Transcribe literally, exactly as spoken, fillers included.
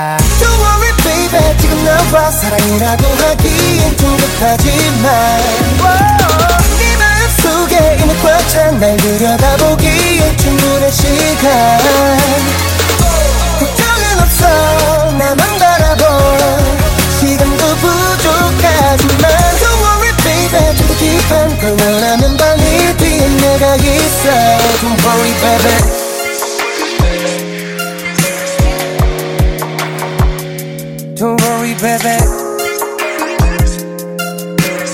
Don't worry baby 지금 나와 사랑이라고 하기엔 좀 급하지만 네 마음속에 이미 꽉 찬 날들을